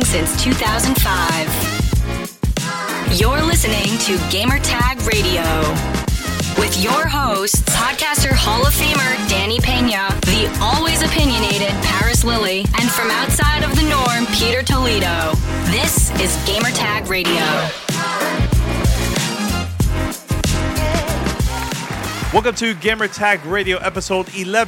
since 2005. You're listening to Gamertag Radio with your hosts, podcaster Hall of Famer Danny Pena, the always opinionated Paris Lilly, and from outside of the norm, Peter Toledo. This is Gamertag Radio. Welcome to Gamertag Radio episode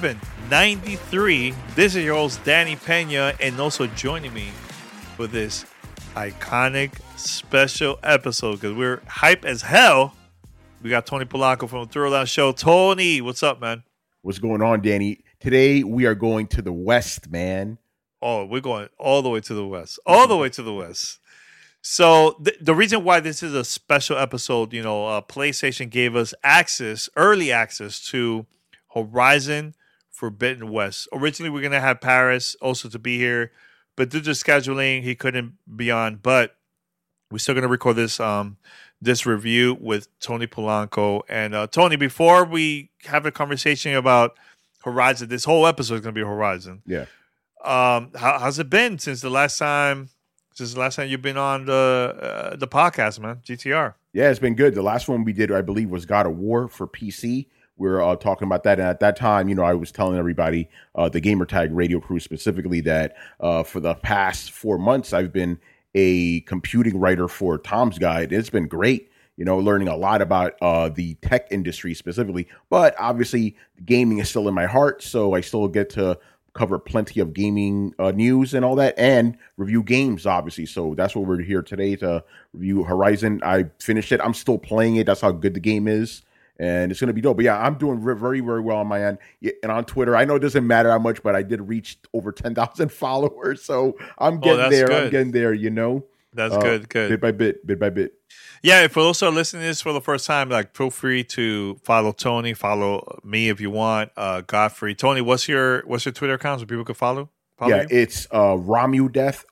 1193. This is your host, Danny Pena, and also joining me for this iconic special episode because we're hype as hell. We got Tony Polanco from the Throwdown Show. Tony, what's up, man? What's going on, Danny? Today we are going to the West, man. Oh, we're going all the way to the West. All the way to the West. So the reason why this is a special episode, PlayStation gave us early access to Horizon Forbidden West. Originally, we are going to have Paris also to be here, but due to scheduling, he couldn't be on. But we're still going to record this review with Tony Polanco. And Tony, before we have a conversation about Horizon, this whole episode is going to be Horizon. Yeah. How's it been since the last time you've been on the podcast, man? GTR. Yeah, it's been good. The last one we did, I believe, was God of War for PC. We were talking about that. And at that time, I was telling everybody, the Gamertag Radio crew specifically, that for the past 4 months, I've been a computing writer for Tom's Guide. It's been great, learning a lot about the tech industry specifically. But obviously, gaming is still in my heart, so I still get to cover plenty of gaming news and all that, and review games, obviously. So that's what we're here today, to review Horizon. I finished it. I'm still playing it. That's how good the game is, and it's going to be dope. But yeah, I'm doing very, very well on my end. And on Twitter, I know it doesn't matter how much, but I did reach over 10,000 followers. So I'm getting there. Good. I'm getting there, That's good. Bit by bit. Yeah, for those who are listening to this for the first time, feel free to follow Tony, follow me if you want, Godfrey. Tony, what's your Twitter account so people can follow yeah, you? It's Romudeth,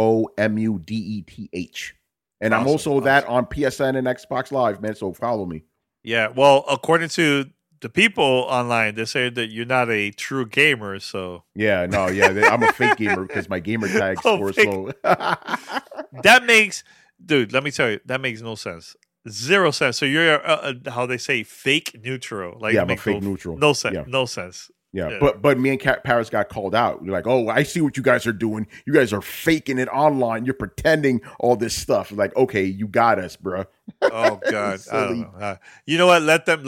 ROMUDETH. And awesome, I'm also that on PSN and Xbox Live, man, so follow me. Yeah, well, according to the people online, they say that you're not a true gamer, so... Yeah, I'm a fake gamer because my gamer tag score is low. That makes... Dude, let me tell you, that makes no sense. 0 sense. So you're, how they say, fake neutral. I'm a fake neutral. No sense. Yeah. No sense. Yeah. But me and Paris got called out. They're like, oh, I see what you guys are doing. You guys are faking it online. You're pretending all this stuff. Like, okay, you got us, bro. Oh, God. I don't know. You know what? Let them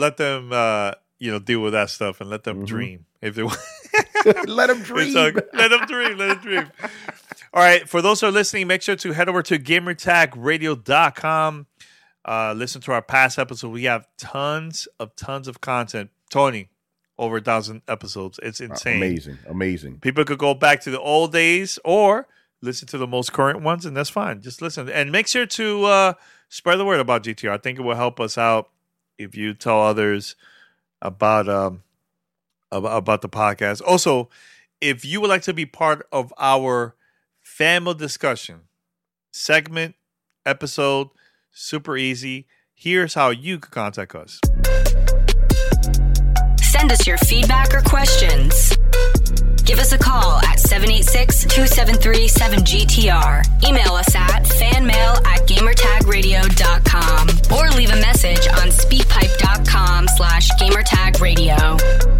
deal with that stuff and let them dream. If they want. Let them dream. Let them dream. All right, for those who are listening, make sure to head over to gamertagradio.com. Listen to our past episodes. We have tons of content. Tony, over 1,000 episodes. It's insane. Amazing. People could go back to the old days or listen to the most current ones, and that's fine. Just listen. And make sure to spread the word about GTR. I think it will help us out if you tell others about the podcast. Also, if you would like to be part of our family discussion segment, episode, super easy. Here's how you can contact us. Send us your feedback or questions. Give us a call at 786-273-7GTR. Email us at fanmail@gamertagradio.com or leave a message on speakpipe.com/gamertagradio.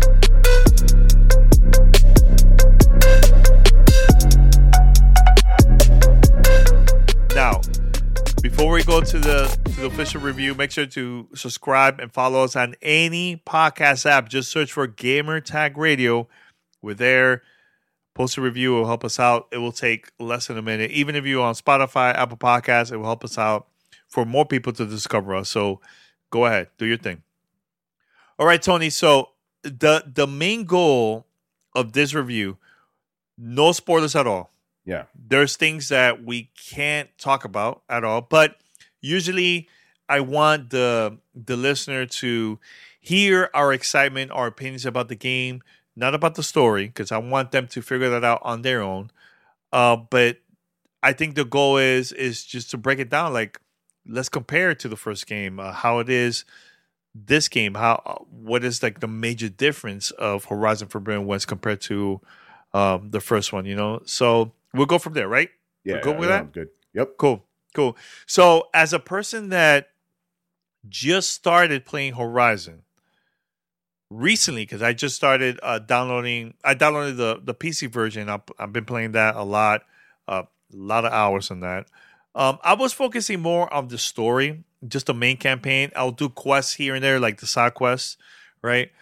Now, before we go to the official review, make sure to subscribe and follow us on any podcast app. Just search for Gamertag Radio. We're there. Post a review. It will help us out. It will take less than a minute. Even if you're on Spotify, Apple Podcasts, it will help us out for more people to discover us. So go ahead. Do your thing. All right, Tony. So the main goal of this review, no spoilers at all. Yeah. There's things that we can't talk about at all, but usually I want the listener to hear our excitement, our opinions about the game, not about the story, because I want them to figure that out on their own. But I think the goal is just to break it down. Like, let's compare it to the first game, how it is this game, what is like the major difference of Horizon Forbidden West compared to the first one, you know? So we'll go from there, right? Yeah, We're good with that? good. Yep. Cool. So, as a person that just started playing Horizon recently, because I just started downloading. I downloaded the PC version. I've been playing that a lot of hours on that. I was focusing more on the story, just the main campaign. I'll do quests here and there, like the side quests, right?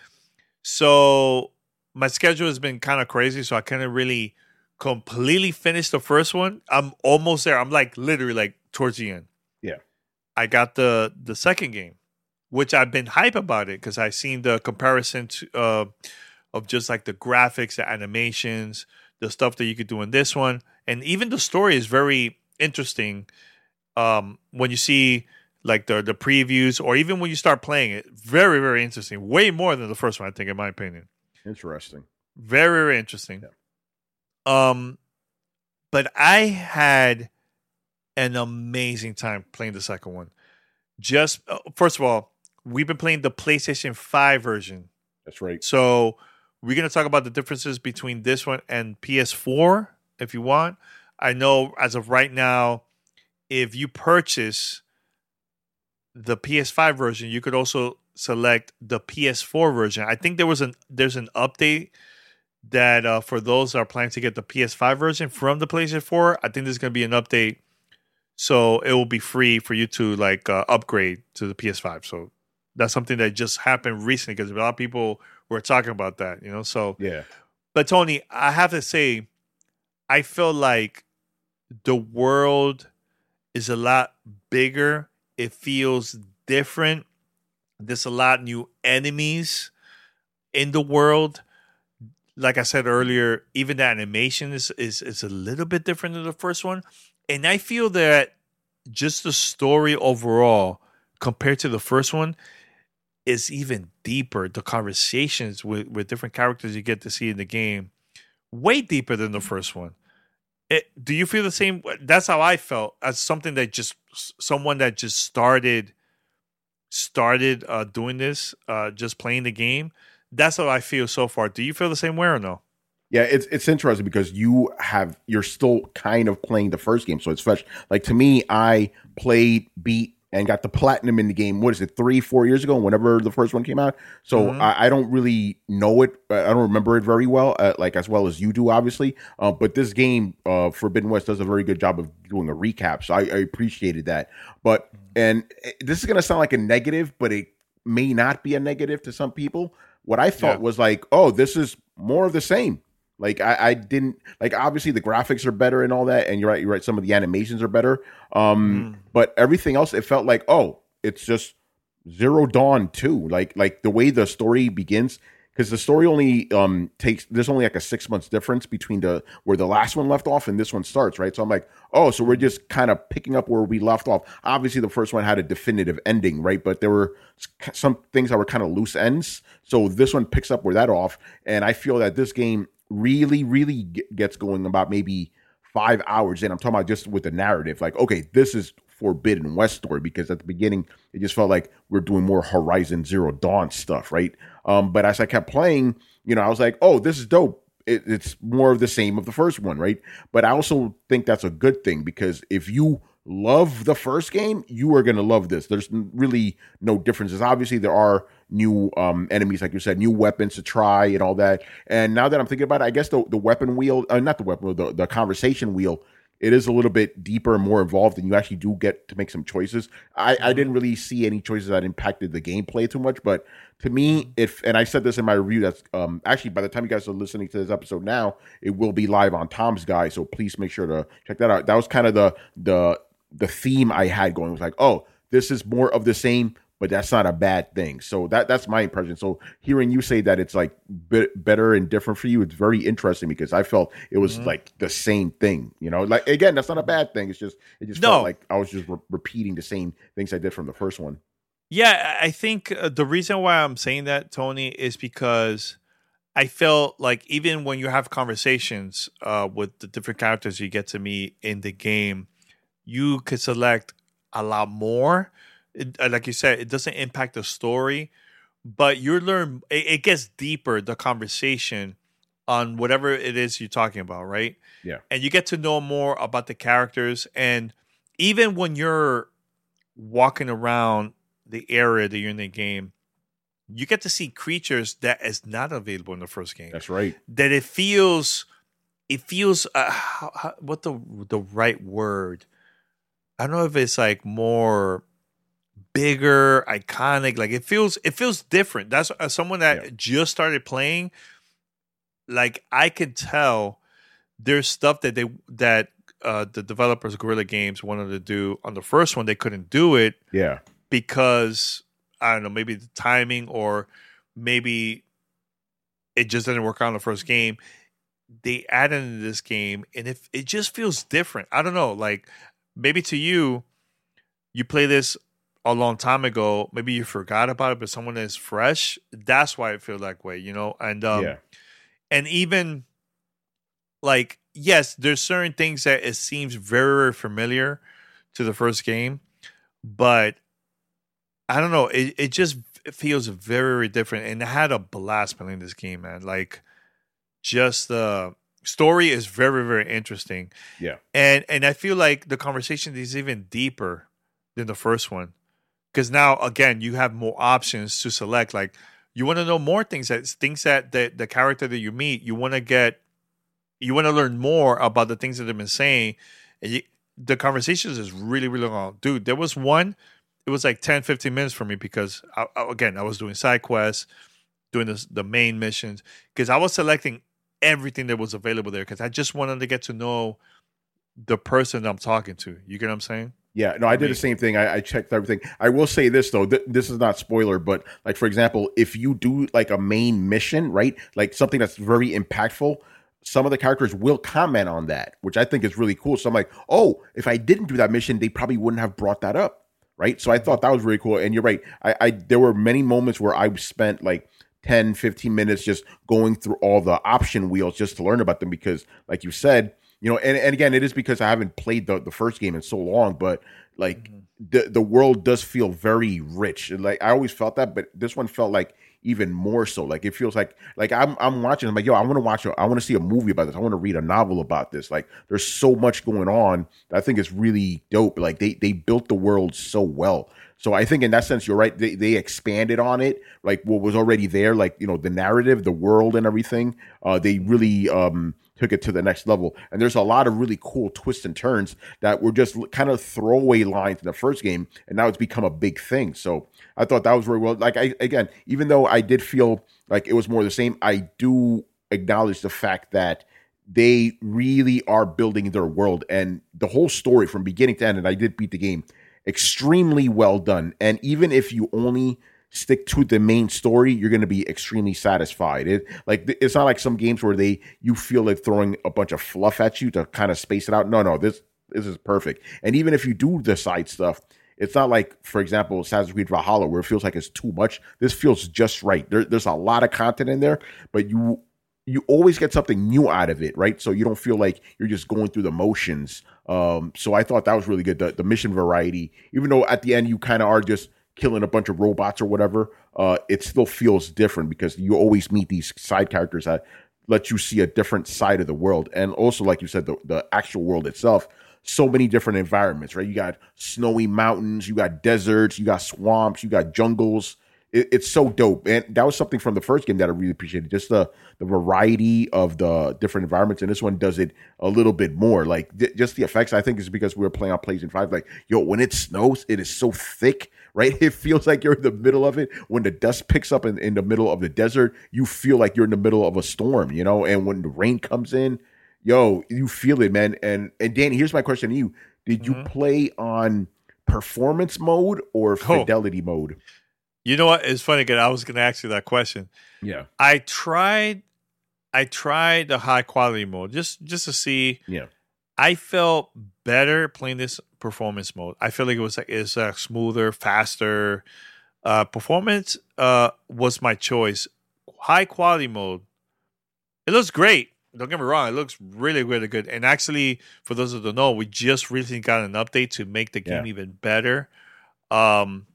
So my schedule has been kind of crazy, so I couldn't really completely finish the first one. I'm almost there. I'm like literally like towards the end. Yeah. I got the second game, which I've been hype about it because I've seen the comparison of just like the graphics, the animations, the stuff that you could do in this one, and even the story is very interesting. When you see like the previews, or even when you start playing it, very, very interesting. Way more than the first one, I think, in my opinion. Interesting. Very, very interesting. Yeah. But I had an amazing time playing the second one. Just first of all, we've been playing the PlayStation 5 version. That's right. So we're going to talk about the differences between this one and PS4 if you want. I know as of right now, if you purchase the PS5 version, you could also select the PS4 version. I think there's an update that for those that are planning to get the PS5 version from the PlayStation 4, I think there's going to be an update, so it will be free for you to like upgrade to the PS5. So that's something that just happened recently because a lot of people were talking about that, you know. So Yeah. But Tony, I have to say, I feel like the world is a lot bigger. It feels different. There's a lot new enemies in the world. Like I said earlier, even the animation is a little bit different than the first one. And I feel that just the story overall, compared to the first one, is even deeper. The conversations with different characters you get to see in the game, way deeper than the first one. Do you feel the same? That's how I felt as someone that just started doing this, just playing the game. That's how I feel so far. Do you feel the same way or no? Yeah, it's interesting because you're still kind of playing the first game, so it's fresh. Like to me, I beat and got the platinum in the game. What is it, 3-4 years ago? Whenever the first one came out, so I don't really know it. I don't remember it very well, like as well as you do, obviously. But this game, Forbidden West, does a very good job of doing a recap, so I appreciated that. And this is gonna sound like a negative, but it may not be a negative to some people. What I thought was like, oh, this is more of the same. Like I didn't like, obviously the graphics are better and all that, and you're right. Some of the animations are better. But everything else, it felt like, oh, it's just Zero Dawn 2. Like the way the story begins, because the story only there's only like a 6 months difference between where the last one left off and this one starts, right? So I'm like, oh, so we're just kind of picking up where we left off. Obviously, the first one had a definitive ending, right? But there were some things that were kind of loose ends. So this one picks up where that off, and I feel that this game really, really gets going about maybe 5 hours in. I'm talking about just with the narrative. Like, okay, this is Forbidden West story, because at the beginning it just felt like we're doing more Horizon Zero Dawn stuff, right? But as I kept playing, I was like, oh, this is dope. It's more of the same of the first one, right? But I also think that's a good thing, because if you love the first game, you are going to love this. There's really no differences. Obviously, there are new enemies, like you said, new weapons to try and all that. And now that I'm thinking about it, I guess the weapon wheel, not the weapon wheel, the conversation wheel, it is a little bit deeper and more involved, and you actually do get to make some choices. I didn't really see any choices that impacted the gameplay too much, but to me, and I said this in my review, that's actually, by the time you guys are listening to this episode now, it will be live on Tom's Guy, so please make sure to check that out. That was kind of the theme I had going. It was like, oh, this is more of the same, but that's not a bad thing. So that's my impression. So hearing you say that it's like better and different for you, it's very interesting, because I felt it was like the same thing. Like, again, that's not a bad thing. It just felt like I was just repeating the same things I did from the first one. Yeah, I think the reason why I'm saying that, Tony, is because I felt like even when you have conversations with the different characters you get to meet in the game, you could select a lot more. Like you said, it doesn't impact the story, but you learn. It gets deeper, the conversation, on whatever it is you're talking about, right? Yeah. And you get to know more about the characters. And even when you're walking around the area that you're in the game, you get to see creatures that is not available in the first game. That's right. That it feels what the right word? I don't know if it's like more bigger, iconic. Like it feels different. That's as someone that just started playing. Like I could tell there's stuff that the developers Guerrilla Games wanted to do on the first one. They couldn't do it. Yeah. Because I don't know, maybe the timing or maybe it just didn't work out in the first game. They added into this game, and if it just feels different. I don't know, like maybe to you play this a long time ago, maybe you forgot about it, but someone that's fresh, that's why it feels that way, you know? And and even like, yes, there's certain things that it seems very, very familiar to the first game, but I don't know, it just feels very, very different. And I had a blast playing this game, man. Like, just the story is very, very interesting. Yeah. And I feel like the conversation is even deeper than the first one. Because now, again, you have more options to select. Like, you want to know more things that the character that you meet, you want to learn more about the things that they've been saying. And the conversations is really, really long. Dude, there was one, it was like 10, 15 minutes for me because, I was doing side quests, doing the main missions, because I was selecting everything that was available there because I just wanted to get to know the person I'm talking to. You get what I'm saying? Yeah, no, I did the same thing. I checked everything. I will say this, though. This is not spoiler, but, like, for example, if you do, like, a main mission, right, like something that's very impactful, some of the characters will comment on that, which I think is really cool. So I'm like, oh, if I didn't do that mission, they probably wouldn't have brought that up, right? So I thought that was really cool. And you're right. There were many moments where I spent, like, 10, 15 minutes just going through all the option wheels just to learn about them because, like you said, you know, and again, it is because I haven't played the first game in so long, but like the world does feel very rich. Like I always felt that, but this one felt like even more so. Like it feels like I'm watching. I'm like, yo, I want to see a movie about this. I want to read a novel about this. Like there's so much going on that I think it's really dope. Like they built the world so well. So I think in that sense, you're right. They expanded on it, like what was already there, like, you know, the narrative, the world and everything. They really took it to the next level. And there's a lot of really cool twists and turns that were just kind of throwaway lines in the first game. And now it's become a big thing. So I thought that was very well. Like, again, even though I did feel like it was more the same, I do acknowledge the fact that they really are building their world and the whole story from beginning to end. And I did beat the game. Extremely well done. And even if you only stick to the main story, you're going to be extremely satisfied. It's not like some games where you feel like throwing a bunch of fluff at you to kind of space it out. No, this is perfect. And even if you do the side stuff, it's not like, for example, Assassin's Creed Valhalla, where it feels like it's too much. This feels just right. There's a lot of content in there, but you always get something new out of it, right? So you don't feel like you're just going through the motions. So I thought that was really good. The mission variety, even though at the end you kind of are just killing a bunch of robots or whatever, it still feels different because you always meet these side characters that let you see a different side of the world. And also, like you said, the actual world itself, so many different environments, right? You got snowy mountains, you got deserts, you got swamps, you got jungles. It's so dope. And that was something from the first game that I really appreciated. Just the variety of the different environments. And this one does it a little bit more. Like just the effects, I think is because we were playing on PlayStation 5. Like, yo, when it snows, it is so thick, right? It feels like you're in the middle of it. When the dust picks up in the middle of the desert, you feel like you're in the middle of a storm, you know? And when the rain comes in, yo, you feel it, man. And Danny, here's my question to you. Did you play on performance mode or fidelity mode? You know what? It's funny because I was going to ask you that question. Yeah, I tried the high quality mode just to see. Yeah, I felt better playing this performance mode. I feel like it's smoother, faster. Performance was my choice. High quality mode, it looks great. Don't get me wrong; it looks really, really good. And actually, for those who don't know, we just recently got an update to make the game even better.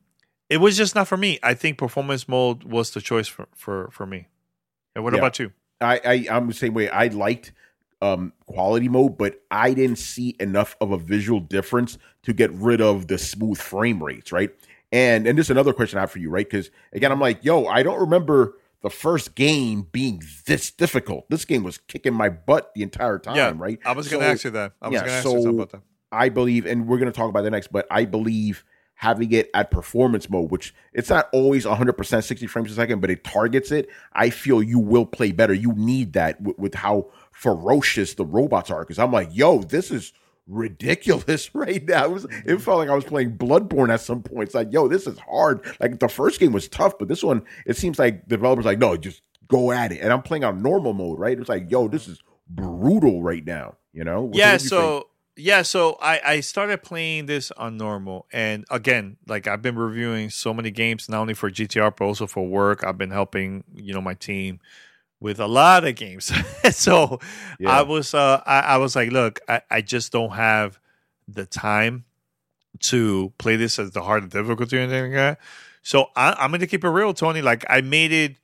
It was just not for me. I think performance mode was the choice for me. And what about you? I'm the same way. I liked quality mode, but I didn't see enough of a visual difference to get rid of the smooth frame rates, right? And this is another question I have for you, right? Because again, I'm like, yo, I don't remember the first game being this difficult. This game was kicking my butt the entire time, right? I was going to ask you that. I was going to ask you something about that. I believe, and we're going to talk about that next, but I believe having it at performance mode, which it's not always 100% 60 frames a second, but it targets it, I feel you will play better. You need that with how ferocious the robots are. Because I'm like, yo, this is ridiculous right now. It felt like I was playing Bloodborne at some point. It's like, yo, this is hard. Like the first game was tough, but this one, it seems like the developers like, no, just go at it. And I'm playing on normal mode, right? It's like, yo, this is brutal right now, you know? So I started playing this on normal, and again, like I've been reviewing so many games, not only for GTR but also for work. I've been helping my team with a lot of games. So I was like, look, I just don't have the time to play this as the hard difficulty or anything like that. So I'm going to keep it real, Tony. Like I made it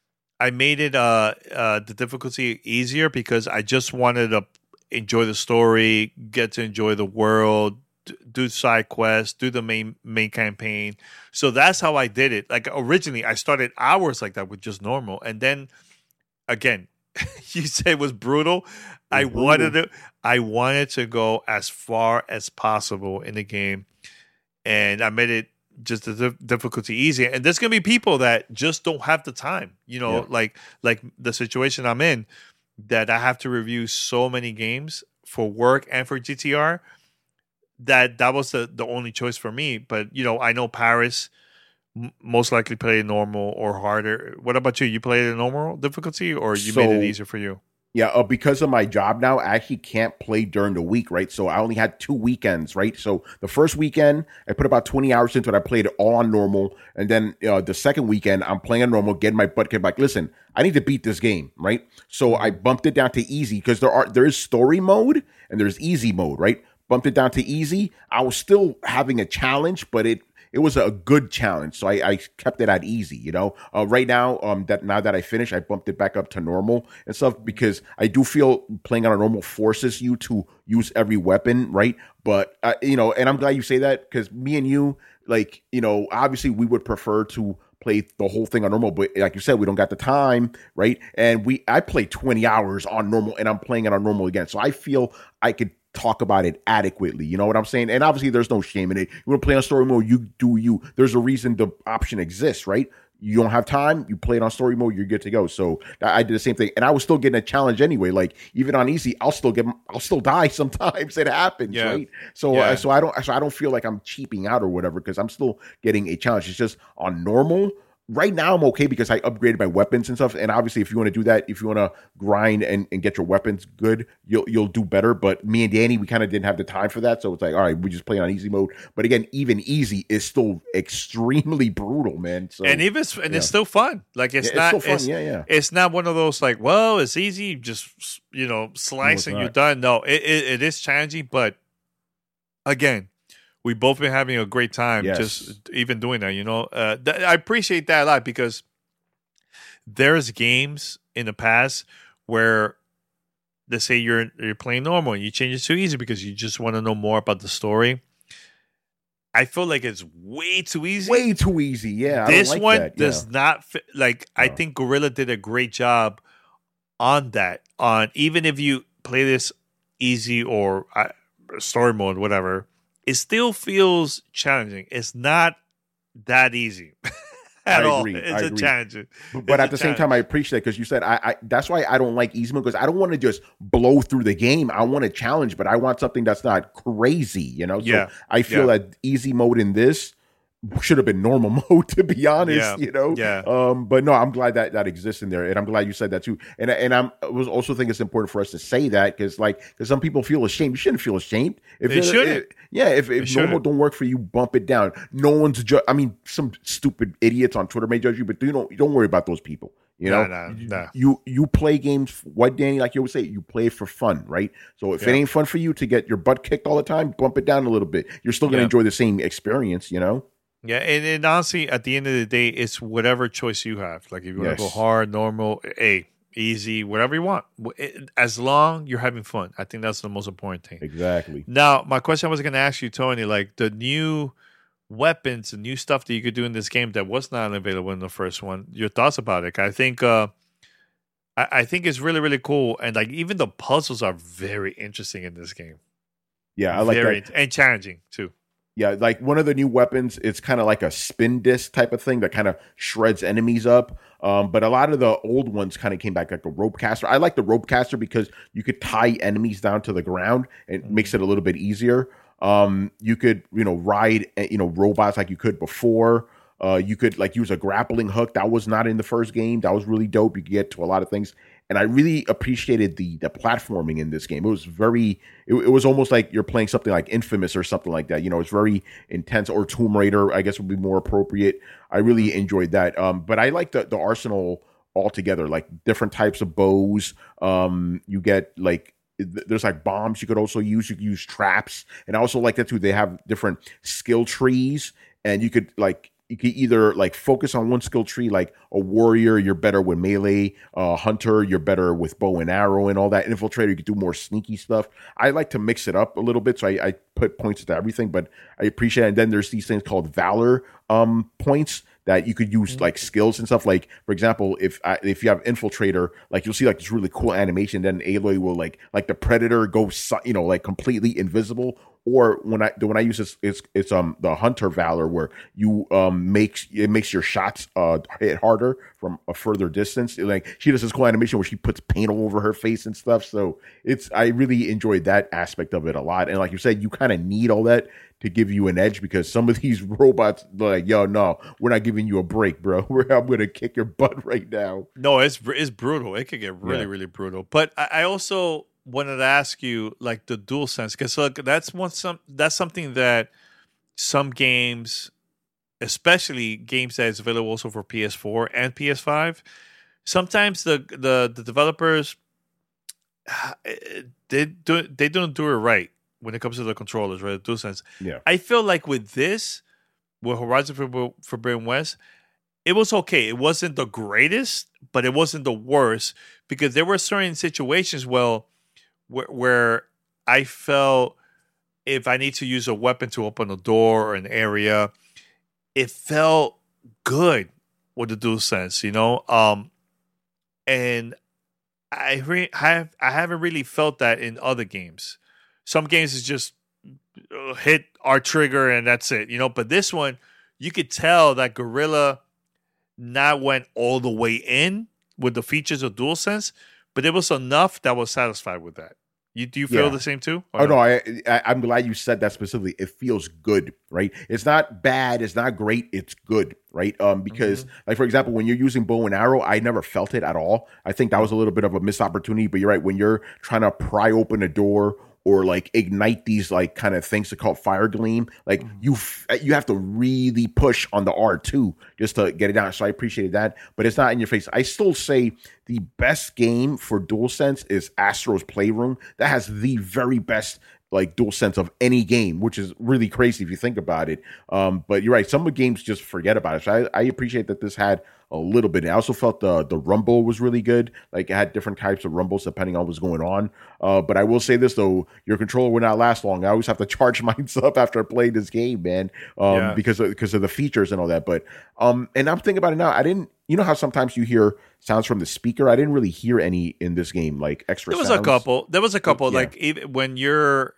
the difficulty easier because I just wanted to enjoy the story, get to enjoy the world, do side quests, do the main campaign. So that's how I did it. Like originally I started hours like that with just normal. And then again, you say it was brutal. I wanted to go as far as possible in the game. And I made it just the difficulty easy. And there's going to be people that just don't have the time, like the situation I'm in, that I have to review so many games for work and for GTR that was the only choice for me. But, I know Paris most likely played normal or harder. What about you? You played a normal difficulty or you made it easier for you? Yeah, because of my job now, I actually can't play during the week, right? So I only had 2 weekends, right? So the first weekend, I put about 20 hours into it. I played it all on normal. And then the second weekend, I'm playing on normal, getting my butt kicked. Like, listen, I need to beat this game, right? So I bumped it down to easy because there is story mode and there's easy mode, right? Bumped it down to easy. I was still having a challenge, but it was a good challenge, so I kept it at easy. Right now, now that I finished, I bumped it back up to normal and stuff because I do feel playing on a normal forces you to use every weapon, right? But and I'm glad you say that because me and you, like, obviously we would prefer to play the whole thing on normal, but like you said, we don't got the time, right? And I played 20 hours on normal, and I'm playing it on normal again, so I feel I could talk about it adequately. You know what I'm saying? And obviously there's no shame in it. You want to play on story mode, you do you. There's a reason the option exists, right? You don't have time, you play it on story mode, you're good to go. So I did the same thing. And I was still getting a challenge anyway. Like even on easy, I'll still die sometimes. It happens, right? So I don't feel like I'm cheaping out or whatever because I'm still getting a challenge. It's just on normal. Right now, I'm okay because I upgraded my weapons and stuff. And obviously, if you want to do that, if you want to grind and get your weapons good, you'll do better. But me and Danny, we kind of didn't have the time for that. So it's like, all right, we just play on easy mode. But again, even easy is still extremely brutal, man. So, it's still fun. Like it's not still fun. It's not one of those like, well, it's easy, just slice and you're done. No, it is challenging, but again, we've both been having a great time just even doing that, I appreciate that a lot because there's games in the past where let's say you're playing normal and you change it to easy because you just want to know more about the story. I feel like it's way too easy. Way too easy, yeah. This one does not fit. Like, I think Guerrilla did a great job on that. On even if you play this easy or story mode, whatever, it still feels challenging. It's not that easy at all. It's a challenge. But at the same time, I appreciate it because you said I that's why I don't like easy mode because I don't want to just blow through the game. I want a challenge, but I want something that's not crazy, So I feel that easy mode in this should have been normal mode, to be honest, but no, I'm glad that exists in there, and I'm glad you said that too. And I was also think it's important for us to say that because some people feel ashamed. You shouldn't feel ashamed. They shouldn't. If normal don't work for you, bump it down. No one's some stupid idiots on Twitter may judge you, but you don't worry about those people. No. You play games. What, Danny? Like you always say, you play for fun, right? So if it ain't fun for you to get your butt kicked all the time, bump it down a little bit. You're still gonna enjoy the same experience, Yeah, and honestly, at the end of the day, it's whatever choice you have. Like if you want to go hard, normal, easy, whatever you want. As long you're having fun. I think that's the most important thing. Exactly. Now, my question I was going to ask you, Tony, like the new weapons, the new stuff that you could do in this game that was not available in the first one. Your thoughts about it? I think I think it's really, really cool. And like even the puzzles are very interesting in this game. Yeah, I like that. And challenging too. Yeah, like one of the new weapons, it's kind of like a spin disc type of thing that kind of shreds enemies up. But a lot of the old ones kind of came back, like a rope caster. I like the rope caster because you could tie enemies down to the ground. It makes it a little bit easier. You could, ride, robots like you could before. You could like use a grappling hook. That was not in the first game. That was really dope. You could get to a lot of things. And I really appreciated the platforming in this game. It was it was almost like you're playing something like Infamous or something like that. It's very intense, or Tomb Raider, I guess would be more appropriate. I really enjoyed that. But I like the arsenal altogether, like different types of bows. You get like, there's like bombs you could also use. You could use traps. And I also like that too. They have different skill trees, and you could either like focus on one skill tree, like a warrior, you're better with melee, hunter, you're better with bow and arrow and all that. Infiltrator, you could do more sneaky stuff. I like to mix it up a little bit, so I put points to everything, but I appreciate it. And then there's these things called valor points that you could use like skills and stuff. Like, for example, if you have infiltrator, like you'll see like this really cool animation, then Aloy will like the predator go, like completely invisible. Or when I use this, it's the hunter valor, where you makes your shots hit harder from a further distance. Like she does this cool animation where she puts paint all over her face and stuff. So I really enjoyed that aspect of it a lot. And like you said, you kind of need all that to give you an edge, because some of these robots like, yo, no, we're not giving you a break, bro. I'm gonna kick your butt right now. No, it's brutal. It could get really, really brutal. But I also wanted to ask you, like the DualSense, because look, that's something that some games, especially games that is available also for PS4 and PS5, sometimes the developers they don't do it right when it comes to the controllers, right? The DualSense. Yeah, I feel like with Horizon Forbidden West, it was okay. It wasn't the greatest, but it wasn't the worst, because there were certain situations where I felt if I need to use a weapon to open a door or an area, it felt good with the DualSense, and I haven't really felt that in other games. Some games is just hit our trigger and that's it, But this one, you could tell that Guerrilla not went all the way in with the features of DualSense, but it was enough that was satisfied with that. Do you feel the same too? Oh, no, I'm glad you said that specifically. It feels good, right? It's not bad. It's not great. It's good, right? Because, like, for example, when you're using bow and arrow, I never felt it at all. I think that was a little bit of a missed opportunity, but you're right. When you're trying to pry open a door or like ignite these like kind of things called fire gleam, like you have to really push on the R2 just to get it down. So I appreciated that, but it's not in your face. I still say the best game for DualSense is Astro's Playroom. That has the very best like DualSense of any game, which is really crazy if you think about it. But you're right, some of the games just forget about it. So I appreciate that this had a little bit. I also felt the rumble was really good. Like it had different types of rumbles depending on what's going on. But I will say this though, your controller will not last long. I always have to charge mine up after I play this game, man. Because of the features and all that. But and I'm thinking about it now. I didn't, how sometimes you hear sounds from the speaker? I didn't really hear any in this game, like extra sounds. There was a couple. Like even when you're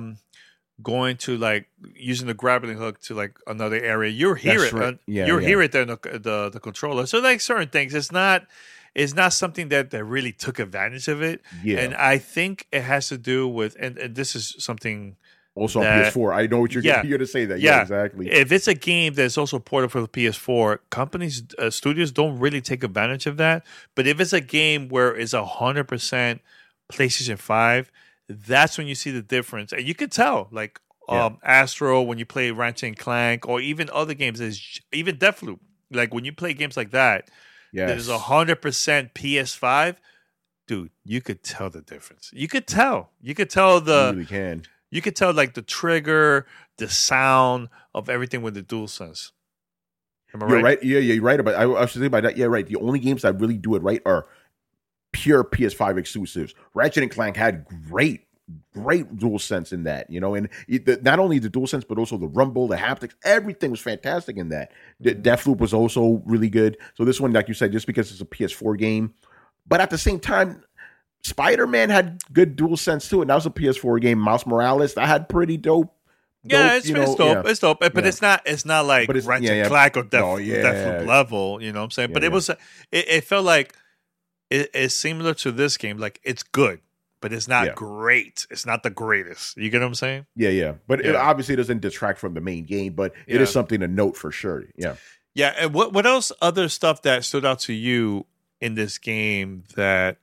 going to like using the grappling hook to like another area, you hear it. Right. Hear it there in the controller. So like certain things, it's not something that really took advantage of it. Yeah. And I think it has to do with, and this is something also on PS4. I know what you're going to say that. Yeah, exactly. If it's a game that's also ported for the PS4, companies, studios don't really take advantage of that. But if it's a game where it's 100% PlayStation 5, that's when you see the difference. And you could tell, like Astro, when you play Ratchet and Clank, or even other games, even Deathloop. Like when you play games like that, that is 100% PS5, dude, you could tell the difference. You could tell the... You really can. You could tell like the trigger, the sound of everything with the DualSense. Am I right? Right. Yeah, you're right about. I was thinking about that. Yeah, right. The only games that really do it right are pure PS5 exclusives. Ratchet and Clank had great DualSense in that, and not only the DualSense, but also the rumble, the haptics, everything was fantastic in that. Deathloop was also really good. So this one, like you said, just because it's a PS4 game, but at the same time, Spider-Man had good DualSense too, and that was a PS4 game. Miles Morales, that had pretty dope. Yeah, it's dope. Yeah. It's dope, but it's not like Ratchet and Clank or Deathloop level. You know what I'm saying? But it was, it felt like it's similar to this game. Like it's good, but it's not great. It's not the greatest. You get what I'm saying? Yeah. But it obviously doesn't detract from the main game, but it is something to note for sure. Yeah. Yeah. And what else? Other stuff that stood out to you in this game that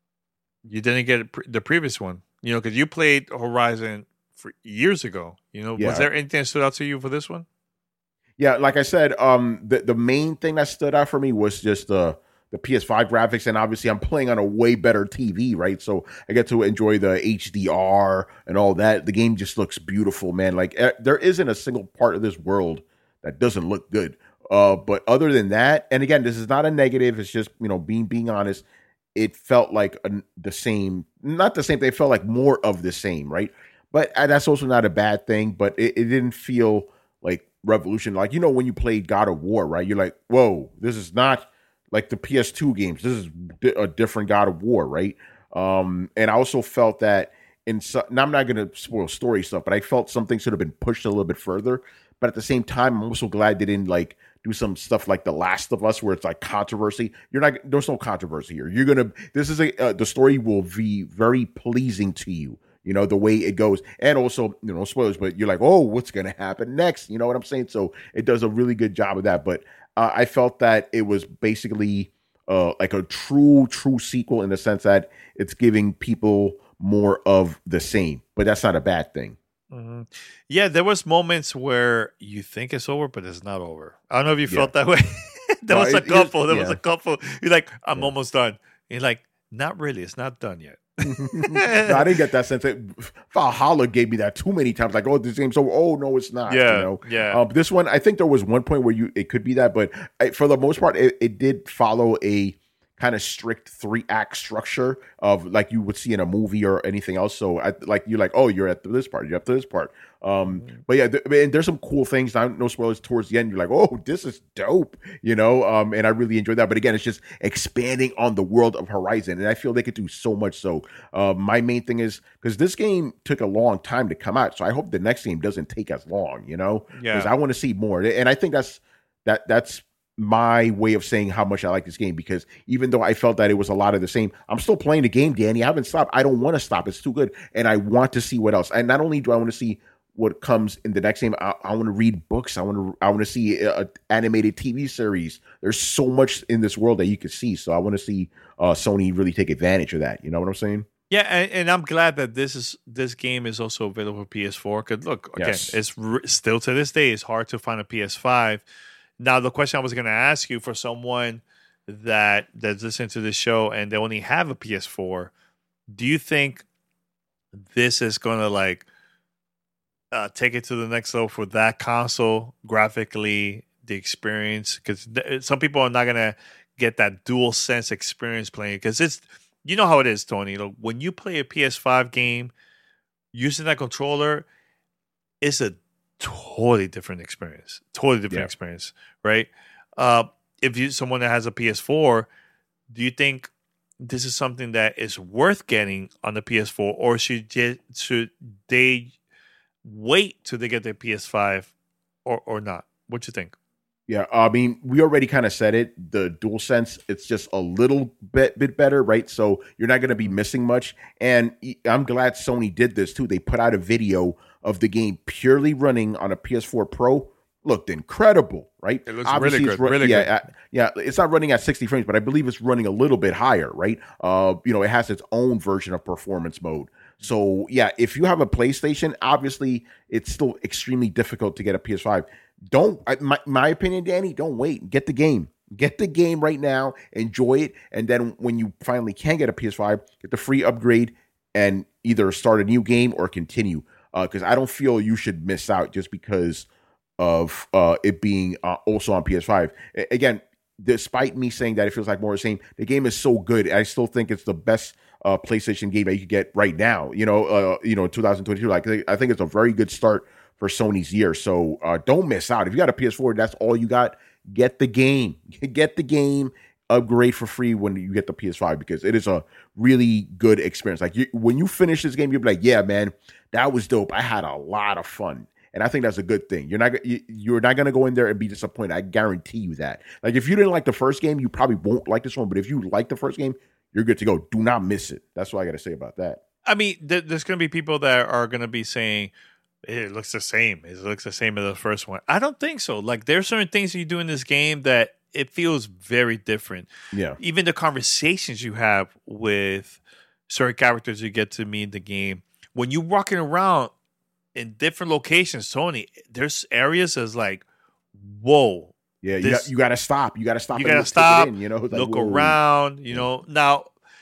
you didn't get the previous one? Because you played Horizon for years ago. Was there anything that stood out to you for this one? Yeah, like I said, the main thing that stood out for me was just the PS5 graphics, and obviously I'm playing on a way better TV, right? So I get to enjoy the HDR and all that. The game just looks beautiful, man. Like there isn't a single part of this world that doesn't look good. But other than that, and again, this is not a negative. It's just being honest. It felt like the same, not the same thing. It felt like more of the same, right? But that's also not a bad thing. But it didn't feel like revolution. Like when you played God of War, right? You're like, whoa, this is not like the PS2 games. This is a different God of War, right? And I also felt that now I'm not going to spoil story stuff, but I felt something should have been pushed a little bit further. But at the same time, I'm also glad they didn't do some stuff like The Last of Us, where it's like controversy. There's no controversy here. The story will be very pleasing to you, the way it goes. And also, spoilers, but you're like, oh, what's going to happen next? You know what I'm saying? So it does a really good job of that. But I felt that it was basically like a true sequel in the sense that it's giving people more of the same, but that's not a bad thing. Mm-hmm. Yeah, there was moments where you think it's over, but it's not over. I don't know if you felt that way. There was a couple. You're like, I'm almost done. You're like, not really. It's not done yet. No, I didn't get that sense. Valhalla gave me that too many times. Like, oh, this game's over. Oh, no, it's not. Yeah. This one, I think there was one point where it could be that, but for the most part, it did follow a kind of strict 3-act structure of like you would see in a movie or anything else. So you're like, oh, you're at this part, you're up to this part. But yeah, there's some cool things. No spoilers towards the end. You're like, oh, this is dope, and I really enjoyed that. But again, it's just expanding on the world of Horizon, and I feel they could do so much. So my main thing is, because this game took a long time to come out, so I hope the next game doesn't take as long, because I want to see more. And I think that's my way of saying how much I like this game, because even though I felt that it was a lot of the same, I'm still playing the game, Danny. I haven't stopped. I don't want to stop. It's too good. And I want to see what else. And not only do I want to see what comes in the next game, I want to read books. I want to see an animated TV series. There's so much in this world that you can see. So I want to see Sony really take advantage of that. You know what I'm saying? Yeah, and I'm glad that this game is also available for PS4. Because look, again, it's still to this day, it's hard to find a PS5. Now, the question I was going to ask you, for someone that's listening to this show and they only have a PS4, do you think this is going to take it to the next level for that console graphically, the experience? Because some people are not going to get that DualSense experience playing, because it's, how it is, Tony. When you play a PS5 game using that controller, it's a totally different experience. Experience, right? If someone that has a PS4, do you think this is something that is worth getting on the PS4, or should they wait till they get their PS5 or not? What you think? Yeah, I mean, we already kind of said it. The DualSense, it's just a little bit better, right? So you're not going to be missing much. And I'm glad Sony did this too. They put out a video of the game purely running on a PS4 Pro. Looked incredible, right? It looks really good. Really good. Yeah, it's not running at 60 frames, but I believe it's running a little bit higher, right? It has its own version of performance mode. So yeah, if you have a PlayStation, obviously it's still extremely difficult to get a PS5. My opinion, Danny, don't wait. Get the game. Get the game right now. Enjoy it. And then when you finally can get a PS5, get the free upgrade and either start a new game or continue. Because I don't feel you should miss out just because of it being also on PS5. Again, despite me saying that it feels like more of the same, the game is so good. I still think it's the best PlayStation game that you could get right now. 2022. Like I think it's a very good start for Sony's year. So don't miss out. If you got a PS4, that's all you got. Get the game. Get the game. Upgrade for free when you get the PS5 because it is a really good experience. Like when you finish this game, you'll be like, "Yeah, man, that was dope. I had a lot of fun." And I think that's a good thing. You're not going to go in there and be disappointed. I guarantee you that. Like if you didn't like the first game, you probably won't like this one. But if you like the first game, you're good to go. Do not miss it. That's what I got to say about that. I mean, there's going to be people that are going to be saying, it looks the same. It looks the same as the first one. I don't think so. Like there's certain things you do in this game that it feels very different. Yeah. Even the conversations you have with certain characters you get to meet in the game. When you're walking around in different locations, Tony, there's areas that's like, whoa. Yeah, you got to stop. You got to stop. You got to stop. In, like, look whoa. around. Now,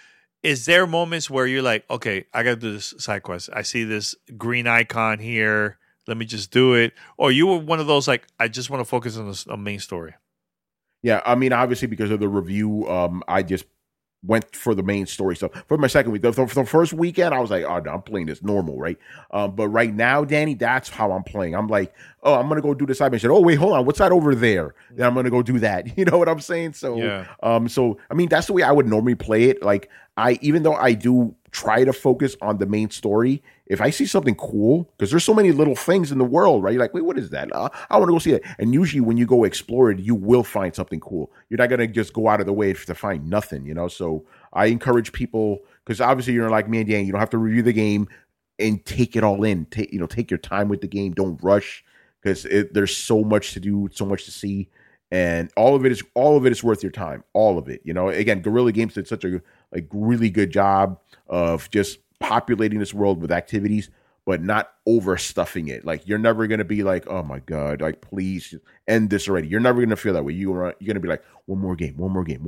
is there moments where you're like, okay, I got to do this side quest. I see this green icon here. Let me just do it. Or you were one of those like, I just want to focus on the main story. Yeah, I mean, obviously because of the review, I just went for the main story. So for my second week, for the first weekend, I was like, oh, no, I'm playing this normal, right? But right now, Danny, that's how I'm playing. I'm like, oh, I'm going to go do the side mission. Oh, wait, hold on. What's that over there? Then I'm going to go do that. You know what I'm saying? So, yeah. I mean, that's the way I would normally play it. Like even though I do try to focus on the main story, if I see something cool, because there's so many little things in the world, right? You're like, wait, what is that? I want to go see it. And usually when you go explore it, you will find something cool. You're not going to just go out of the way to find nothing, So I encourage people, because obviously you're like me and Dan, you don't have to review the game and take it all in. Take your time with the game. Don't rush, because there's so much to do, so much to see. And all of it is worth your time. All of it, Again, Guerrilla Games did such a really good job of just populating this world with activities, but not overstuffing it. Like you're never gonna be like, oh my god, like please end this already. You're never gonna feel that way. You're gonna be like, one more game,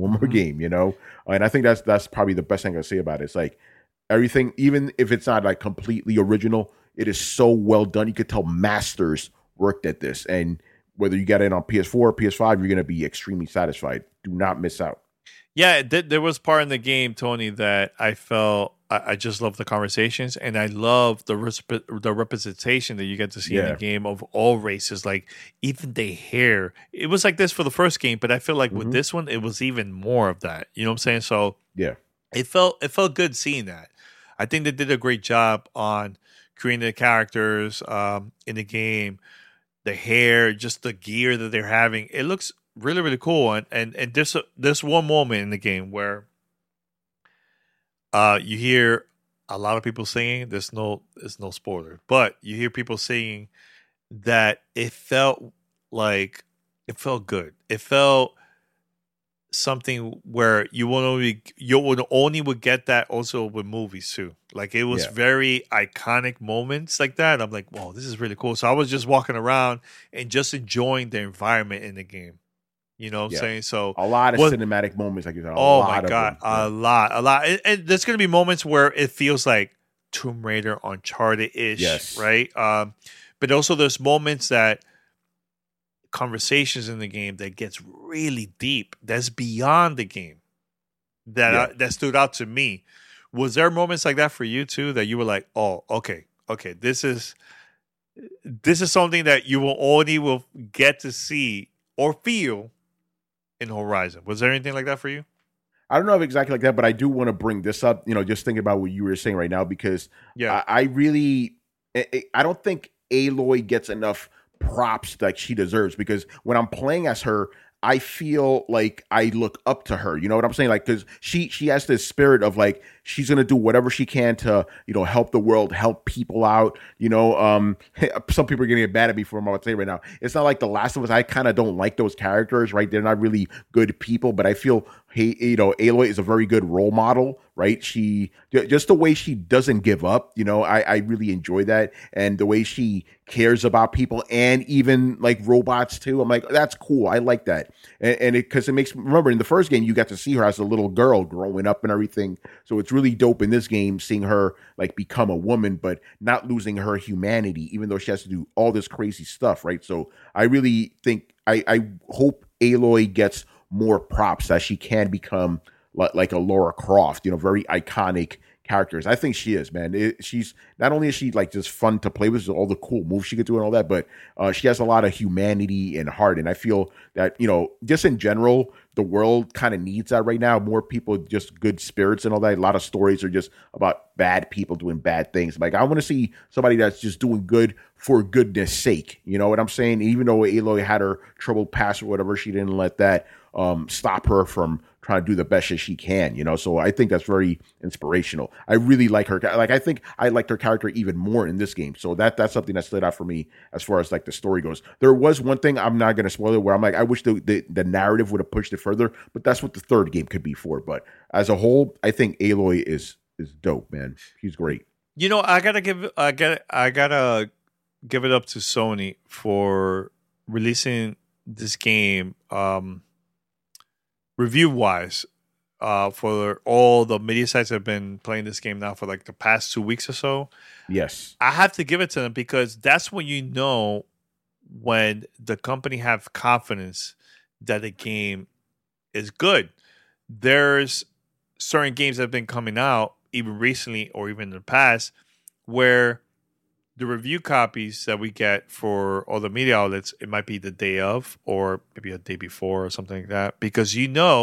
And I think that's probably the best thing I can say about it. It's like everything, even if it's not like completely original, it is so well done. You could tell masters worked at this, and whether you get it on PS4 or PS5, you're gonna be extremely satisfied. Do not miss out. Yeah, there was part in the game, Tony, that I felt I just love the conversations, and I love the representation that you get to see in the game of all races, like even the hair. It was like this for the first game, but I feel like with this one, it was even more of that. You know what I'm saying? So yeah, it felt good seeing that. I think they did a great job on creating the characters in the game, the hair, just the gear that they're having. It looks really, really cool. And there's one moment in the game where you hear a lot of people singing. There's no spoiler, but you hear people singing that it felt good. It felt something where you would only get that also with movies too. Like it was very iconic moments like that. I'm like, whoa, this is really cool. So I was just walking around and just enjoying the environment in the game. You know what I'm saying? So a lot of cinematic moments, like you said. Oh my God, a lot. And there's going to be moments where it feels like Tomb Raider, Uncharted-ish, right? But also there's moments that conversations in the game that gets really deep. That's beyond the game. That stood out to me. Was there moments like that for you too? That you were like, oh, okay, this is something that you will get to see or feel in Horizon. Was there anything like that for you? I don't know if exactly like that, but I do want to bring this up, just thinking about what you were saying right now, because I don't think Aloy gets enough props like she deserves, because when I'm playing as her, I feel like I look up to her. You know what I'm saying? Like, because she has this spirit of like, she's going to do whatever she can to, help the world, help people out. Some people are going to get mad at me for what I'm about to say right now. It's not like The Last of Us. I kind of don't like those characters, right? They're not really good people, but I feel, Aloy is a very good role model, right? She, just the way she doesn't give up, I really enjoy that. And the way she cares about people and even like robots too. I'm like, that's cool. I like that. And because it makes, remember in the first game, you got to see her as a little girl growing up and everything. So it's really dope in this game, seeing her like become a woman, but not losing her humanity, even though she has to do all this crazy stuff, right? So I really think, I hope Aloy gets more props that she can become like a Laura Croft, very iconic characters. I think she is, man. She's not only is she like just fun to play with, all the cool moves she could do and all that, but she has a lot of humanity and heart. And I feel that, just in general, the world kind of needs that right now. More people, just good spirits and all that. A lot of stories are just about bad people doing bad things. Like, I want to see somebody that's just doing good for goodness sake. You know what I'm saying? Even though Aloy had her troubled past or whatever, she didn't let that stop her from trying to do the best as she can, so I think that's very inspirational. I really like her. Like, I think I liked her character even more in this game. So that's something that stood out for me as far as like the story goes. There was one thing, I'm not going to spoil it, where I'm like, I wish the narrative would have pushed it further, but that's what the third game could be for. But as a whole, I think Aloy is dope, man. She's great. I gotta give it up to Sony for releasing this game review wise for all the media sites that have been playing this game now for like the past 2 weeks or so. Yes, I have to give it to them, because that's when when the company have confidence that the game is good. There's certain games that have been coming out even recently or even in the past where the review copies that we get for all the media outlets, it might be the day of or maybe a day before or something like that, because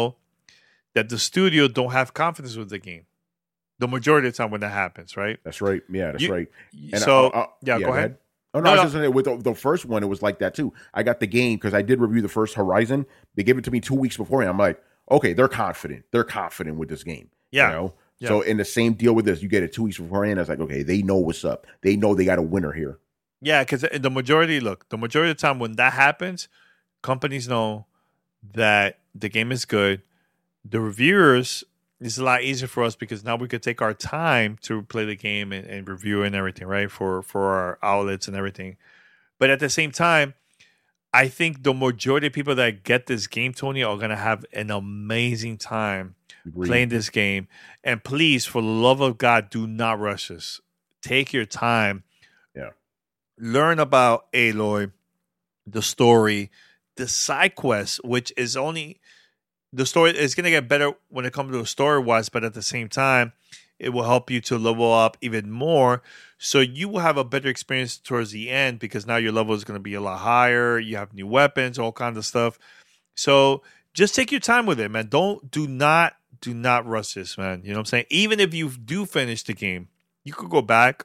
that the studio don't have confidence with the game the majority of the time when that happens, right? That's right. Yeah, that's right. And so, go ahead. Oh, no, I was just saying, with the first one, it was like that too. I got the game because I did review the first Horizon. They gave it to me 2 weeks beforehand. I'm like, okay, they're confident. They're confident with this game. Yeah. Yeah. So in the same deal with this, you get it 2 weeks beforehand. I was like, okay, they know what's up. They know they got a winner here. Yeah, because the majority of the time when that happens, companies know that the game is good. The reviewers, it's a lot easier for us because now we could take our time to play the game and review and everything, right? For our outlets and everything. But at the same time, I think the majority of people that get this game, Tony, are going to have an amazing time playing this game. And please, for the love of God, do not rush this. Take your time. Yeah. Learn about Aloy, the story, the side quest, which is only... The story is going to get better when it comes to the story-wise, but at the same time, it will help you to level up even more. So you will have a better experience towards the end because now your level is going to be a lot higher. You have new weapons, all kinds of stuff. So just take your time with it, man. Do not rush this, man. You know what I'm saying? Even if you do finish the game, you could go back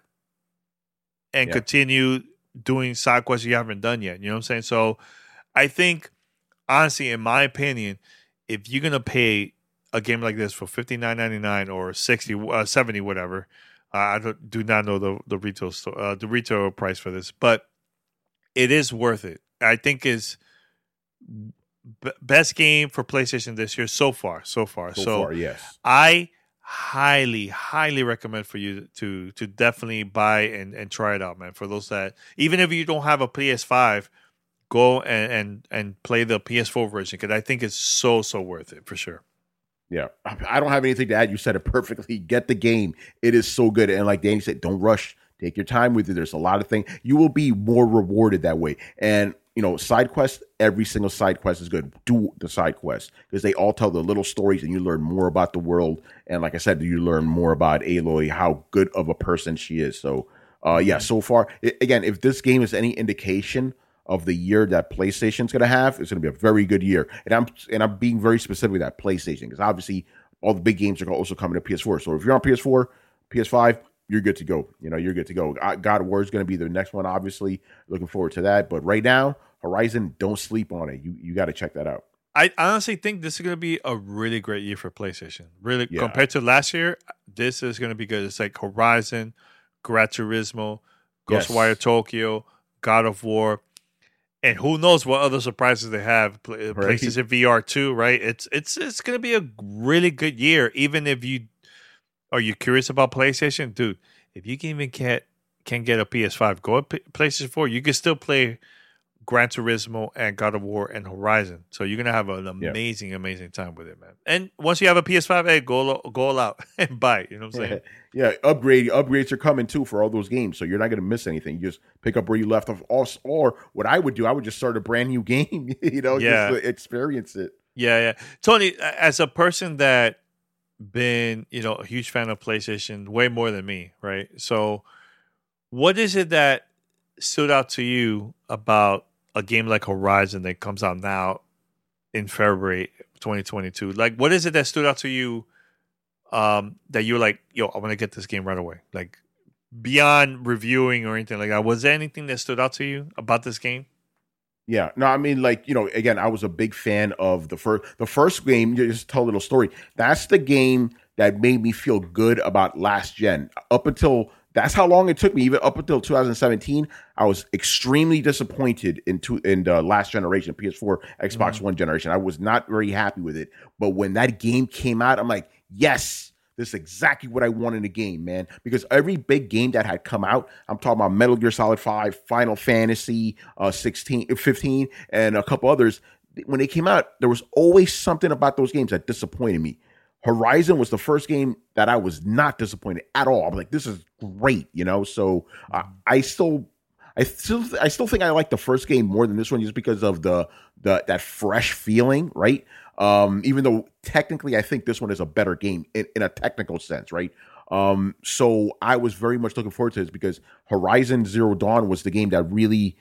and continue doing side quests you haven't done yet. You know what I'm saying? So I think, honestly, in my opinion, if you're going to pay a game like this for $59.99 or $70, whatever, I do not know the retail price for this, but it is worth it. I think is best game for PlayStation this year so far. So far, yes. I highly, highly recommend for you to definitely buy and try it out, man. For those that, even if you don't have a PS5, go and play the PS4 version because I think it's so worth it for sure. Yeah, I don't have anything to add. You said it perfectly. Get the game. It is so good. And like Danny said, don't rush. Take your time with it. There's a lot of things. You will be more rewarded that way. And, side quests, every single side quest is good. Do the side quests because they all tell the little stories and you learn more about the world. And like I said, you learn more about Aloy, how good of a person she is. So, so far, again, if this game is any indication of the year that PlayStation's going to have, it's going to be a very good year. And I'm being very specific with that PlayStation because obviously all the big games are also coming to PS4. So if you're on PS4, PS5, you're good to go. You're good to go. God of War is going to be the next one, obviously. Looking forward to that. But right now, Horizon, don't sleep on it. You got to check that out. I honestly think this is going to be a really great year for PlayStation. Really, compared to last year, this is going to be good. It's like Horizon, Gran Turismo, Ghostwire Tokyo, God of War. And who knows what other surprises they have? PlayStation VR 2, right? It's going to be a really good year. Even if are you curious about PlayStation, dude? If you can get a PS5, go to PlayStation 4. You can still play Gran Turismo and God of War and Horizon. So you're gonna have an amazing time with it, man. And once you have a PS5, hey, go all out and buy it. You know what I'm saying? Yeah, upgrades are coming too for all those games, so you're not gonna miss anything. You just pick up where you left off. Or what I would do, I would just start a brand new game. Just to experience it. Yeah. Tony, as a person that been, a huge fan of PlayStation, way more than me, right? So what is it that stood out to you about a game like Horizon that comes out now in February 2022? Like, what is it that stood out to you that you're like, yo, I want to get this game right away? Like, beyond reviewing or anything like that, was there anything that stood out to you about this game? Yeah, no, I mean, like, again, I was a big fan of the first game. Just tell a little story. That's the game that made me feel good about last gen. That's how long it took me. Even up until 2017, I was extremely disappointed in the last generation, PS4, Xbox One generation. I was not very happy with it. But when that game came out, I'm like, yes. This is exactly what I want in a game, man. Because every big game that had come out, I'm talking about Metal Gear Solid 5, Final Fantasy 15, and a couple others. When they came out, there was always something about those games that disappointed me. Horizon was the first game that I was not disappointed at all. I'm like, this is great, So I still think I like the first game more than this one, just because of that fresh feeling, right? Even though technically I think this one is a better game in a technical sense, right? So I was very much looking forward to this because Horizon Zero Dawn was the game that really,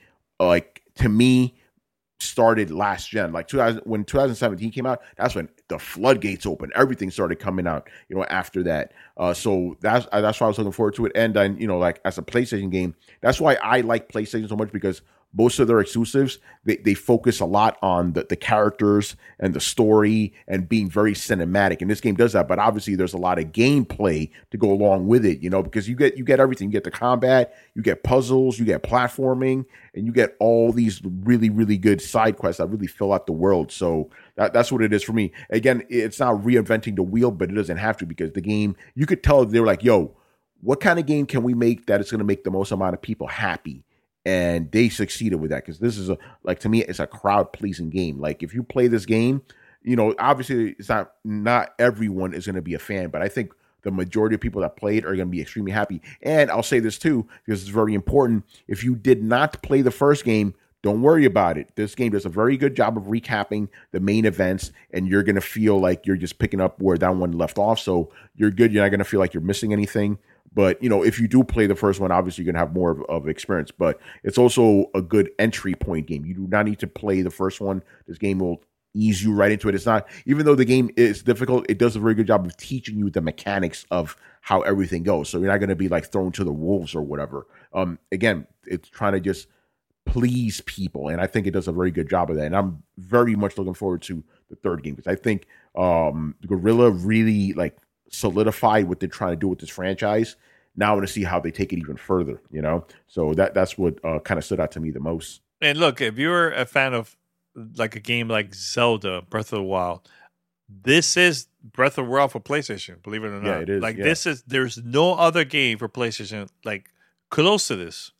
to me, started last gen. Like when 2017 came out, that's when the floodgates opened. Everything started coming out, after that. So that's why I was looking forward to it. And then, like as a PlayStation game, that's why I like PlayStation so much, because most of their exclusives, they focus a lot on the characters and the story and being very cinematic. And this game does that, but obviously there's a lot of gameplay to go along with it, because you get everything. You get the combat, you get puzzles, you get platforming, and you get all these really, really good side quests that really fill out the world. So that's what it is for me. Again, it's not reinventing the wheel, but it doesn't have to, because the game, you could tell they were like, yo, what kind of game can we make that is going to make the most amount of people happy? And they succeeded with that, because this is to me, it's a crowd pleasing game. Like, if you play this game, obviously it's not everyone is going to be a fan, but I think the majority of people that played are going to be extremely happy. And I'll say this too, because it's very important. If you did not play the first game, don't worry about it. This game does a very good job of recapping the main events, and you're going to feel like you're just picking up where that one left off. So you're good. You're not going to feel like you're missing anything. But, if you do play the first one, obviously you're going to have more of experience. But it's also a good entry point game. You do not need to play the first one. This game will ease you right into it. It's not, even though the game is difficult, it does a very good job of teaching you the mechanics of how everything goes. So you're not going to be like thrown to the wolves or whatever. Again, it's trying to just please people. And I think it does a very good job of that. And I'm very much looking forward to the third game, because I think Guerrilla really solidified what they're trying to do with this franchise. Now I want to see how they take it even further, So that's what kind of stood out to me the most. And look, if you're a fan of like a game like Zelda Breath of the Wild, this is Breath of the Wild for PlayStation, believe it or not. Yeah, it is. There's no other game for PlayStation like close to this.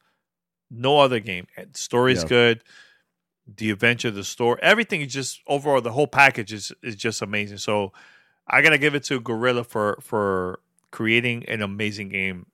No other game. Story's good. The adventure, the story, everything is just overall, the whole package is just amazing. So I gotta give it to Guerrilla for creating an amazing game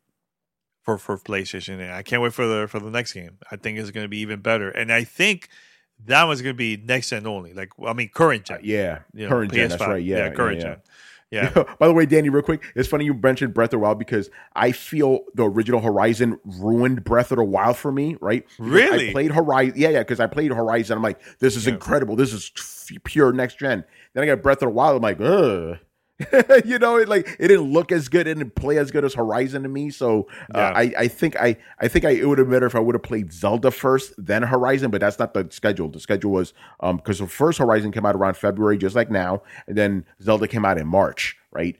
for PlayStation. And I can't wait for the next game. I think it's gonna be even better. And I think that one's gonna be next gen only. Current gen. Current gen. That's right. Yeah, current gen. Yeah. By the way, Danny, real quick, it's funny you mentioned Breath of the Wild, because I feel the original Horizon ruined Breath of the Wild for me, right? Really? I played Horizon. Yeah, because I played Horizon. I'm like, this is incredible. This is pure next gen. Then I got Breath of the Wild. I'm like, ugh. It didn't look as good, it didn't play as good as Horizon to me. So I think it would have been better if I would have played Zelda first, then Horizon. But that's not the schedule. The schedule was because the first Horizon came out around February, just like now, and then Zelda came out in March, right?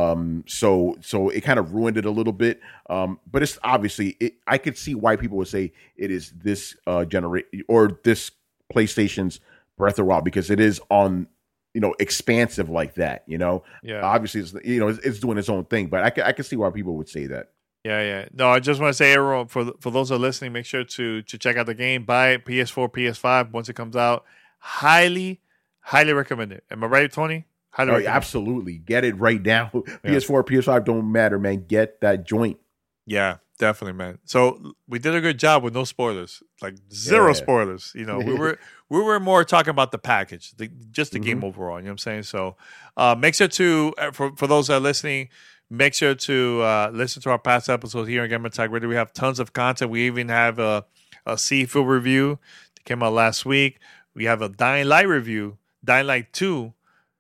So it kind of ruined it a little bit. But it's obviously I could see why people would say it is this generation or this PlayStation's Breath of the Wild, because it is on expansive like that, obviously it's, it's doing its own thing, but I can see why people would say that. Yeah. No, I just want to say, everyone, for those who are listening, make sure to check out the game, buy it, PS4, PS5, once it comes out. Highly recommend it. Am I right, Tony? Highly recommend. Absolutely. Get it right now. PS4, PS5 don't matter, man. Get that joint. Yeah. Definitely, man. So we did a good job with no spoilers, like zero spoilers. You know, we were more talking about the package, just the game overall. You know what I'm saying? So make sure to, for those that are listening, make sure to listen to our past episodes here on Gamer Tag Radio. We have tons of content. We even have a Seafield review that came out last week. We have a Dying Light review, Dying Light 2,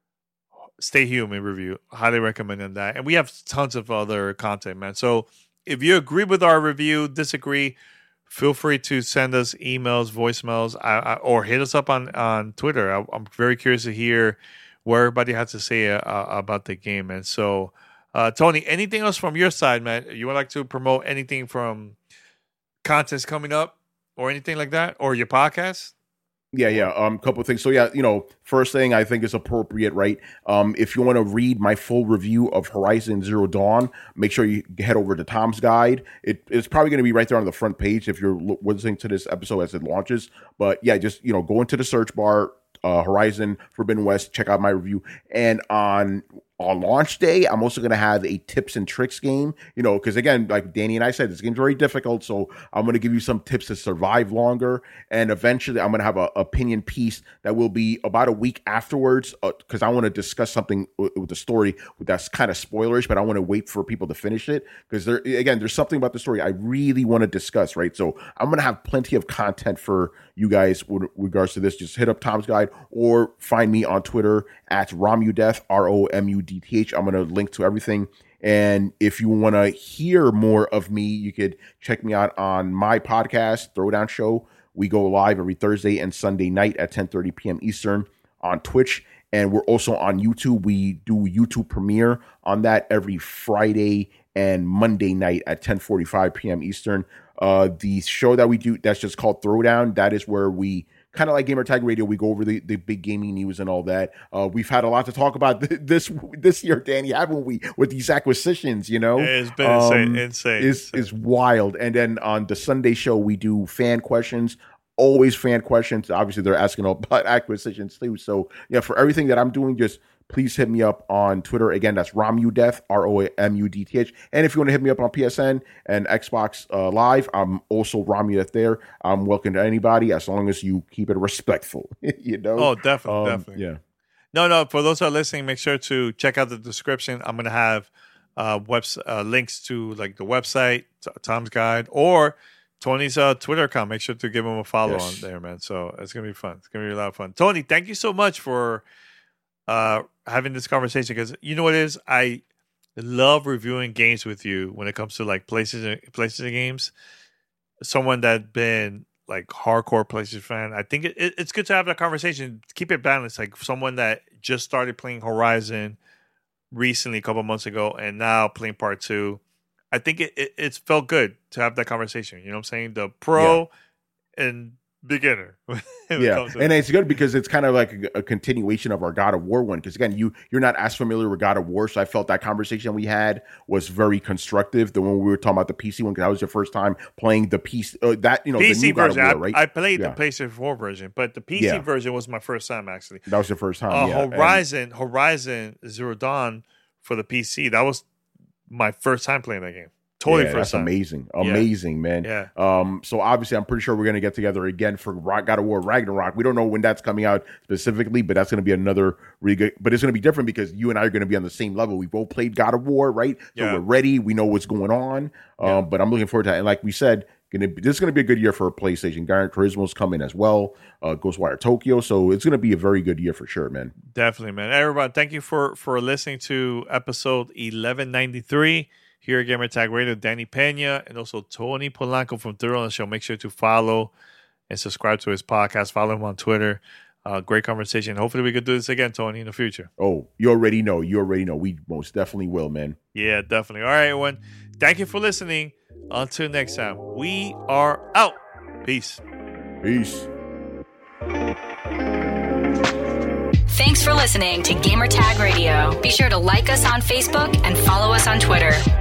Stay Human review. Highly recommend that. And we have tons of other content, man. So if you agree with our review, disagree, feel free to send us emails, voicemails, or hit us up on Twitter. I'm very curious to hear what everybody has to say about the game, man. So, Tony, anything else from your side, man? You would like to promote anything from contents coming up or anything like that? Or your podcast? Yeah. Couple of things. So first thing I think is appropriate, right? If you want to read my full review of Horizon Zero Dawn, make sure you head over to Tom's Guide. It's probably going to be right there on the front page if you're listening to this episode as it launches. But yeah, just go into the search bar, Horizon Forbidden West, check out my review, and on launch day, I'm also going to have a tips and tricks game, because again, like Danny and I said, this game's very difficult. So I'm going to give you some tips to survive longer. And eventually I'm going to have an opinion piece that will be about a week afterwards, because I want to discuss something with the story that's kind of spoilerish, but I want to wait for people to finish it. Because there's something about the story I really want to discuss, right? So I'm going to have plenty of content for you guys with regards to this. Just hit up Tom's Guide or find me on Twitter at Romudeth, ROMUDTH. I'm going to link to everything. And if you want to hear more of me, you could check me out on my podcast, Throwdown Show. We go live every Thursday and Sunday night at 10:30 p.m. Eastern on Twitch. And we're also on YouTube. We do YouTube premiere on that every Friday and Monday night at 10:45 p.m. Eastern. The show that we do, that's just called Throwdown. That is where we, kind of like Gamer Tag Radio, we go over the big gaming news and all that. We've had a lot to talk about this year, Danny, haven't we? With these acquisitions, It's been insane. It's wild. And then on the Sunday show, we do fan questions. Always fan questions. Obviously, they're asking about acquisitions too. So yeah, for everything that I'm doing, just please hit me up on Twitter. Again, that's Romudeth, ROMUDTH. And if you want to hit me up on PSN and Xbox Live, I'm also Romudeth there. I'm welcome to anybody as long as you keep it respectful. Oh, definitely. Yeah. No. For those who are listening, make sure to check out the description. I'm going to have links to like the website, Tom's Guide, or Tony's Twitter account. Make sure to give him a follow on there, man. So it's going to be fun. It's going to be a lot of fun. Tony, thank you so much for having this conversation, because you know what it is? I love reviewing games with you when it comes to like PlayStation games. Someone that's been like hardcore PlayStation fan. I think it's good to have that conversation. Keep it balanced. Like someone that just started playing Horizon recently, a couple months ago, and now playing Part 2. I think it's felt good to have that conversation. You know what I'm saying? The pro and beginner. Yeah, and it's good because it's kind of like a continuation of our God of War one. Because again, you're not as familiar with God of War, so I felt that conversation we had was very constructive. The one we were talking about the PC one, because that was your first time playing the PC. PC the new God version. of War, right? I played the PlayStation 4 version, but the PC version was my first time actually. That was your first time. Horizon Zero Dawn for the PC. That was my first time playing that game. Totally first time. Amazing, man. Yeah. So obviously, I'm pretty sure we're gonna get together again for God of War Ragnarok. We don't know when that's coming out specifically, but that's gonna be another really good. But it's gonna be different because you and I are gonna be on the same level. We both played God of War, right? So we're ready. We know what's going on. But I'm looking forward to that. And like we said, this is gonna be a good year for PlayStation. Gran Turismo's coming as well. Ghostwire Tokyo. So it's gonna be a very good year for sure, man. Definitely, man. Everybody, thank you for listening to episode 1193. Here at Gamer Tag Radio, Danny Pena and also Tony Polanco from Throwdown Show. Make sure to follow and subscribe to his podcast. Follow him on Twitter. Great conversation. Hopefully we could do this again, Tony, in the future. Oh, you already know. We most definitely will, man. Yeah, definitely. All right, everyone. Thank you for listening. Until next time, we are out. Peace. Thanks for listening to Gamer Tag Radio. Be sure to like us on Facebook and follow us on Twitter.